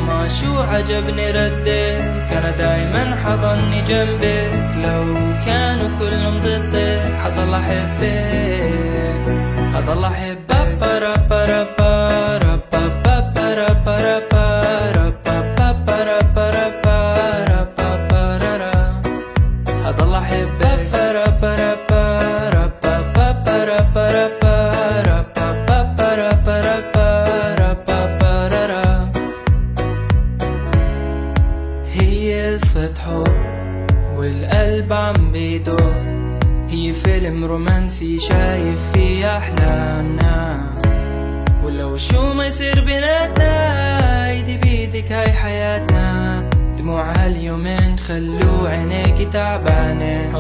ما شو عجبني ردك، أنا دايما حضني جنبك، لو كانوا كلهم ضدك حضل أحبك، حضل أحبك. حضل أحبك. هي قصة حب والقلب عم بيدق، هي فيلم رومانسي شايف فيه أحلامنا، ولو شو ما يصير بيناتنا ايدي بيدك هاي حياتنا، دموع هاليومين خلو عينيكي تعبانة.